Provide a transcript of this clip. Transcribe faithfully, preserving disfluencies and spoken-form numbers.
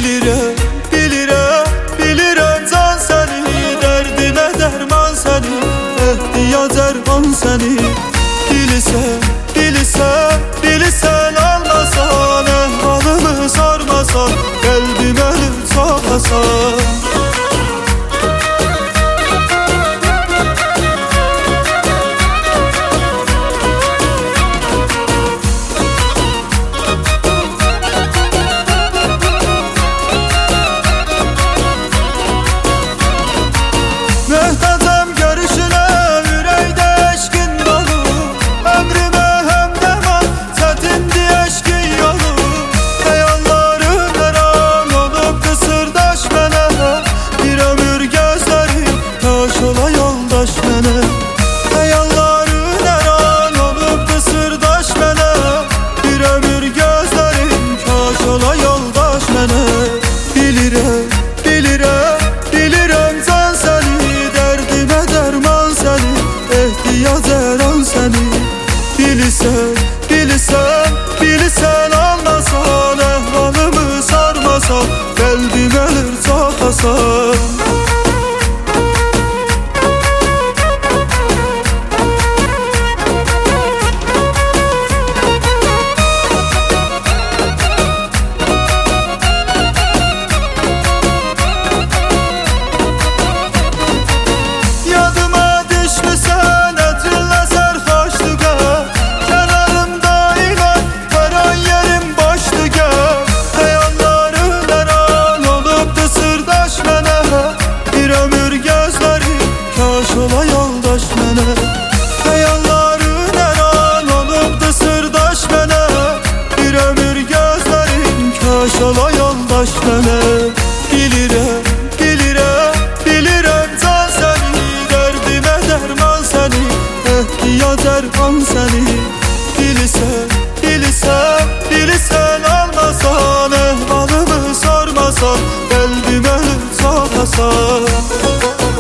Bilirəm, bilirəm, bilirəm can səni, dərdimə dərman səni, ehtiyac ərman səni. Bilirsən, bilirsən, bilirsən almasan, əhvalımı sormasan, qəlbimə lüt çoxasan. Möhtacam görüşünə, ürəkdə eşqin dolu, əmrimə həmdəman, çətindir eşqin yolu. Xəyalların əran olub qısırdaş mənə, bir ömür gözlərim kaş ola yoldaş mənə. Xəyalların əran olub qısırdaş mənə, bir ömür gözlərim kaş ola yoldaş mənə. Bilirəm, bilirəm, bilirəm can səni, dərdimə dərman səni, ehtiyac ərman səni. Bilirsən, bilirsən, bilirsən almasan, əhvalımı sormasan, qəlbimə lüt çoxasan. Kaş ola yoldaş mənə, xəyalların əran olubdu sırdaş mənə, bir ömür gözlərim kaş ola yoldaş mənə. Bilirəm, bilirəm, bilirəm can səni, dərdimə dərman səni, ehtiyac ərman səni. Bilirsən, bilirsən, bilirsən almasan, əhvalımı sormasan, qəlbimə lüt çoxasan.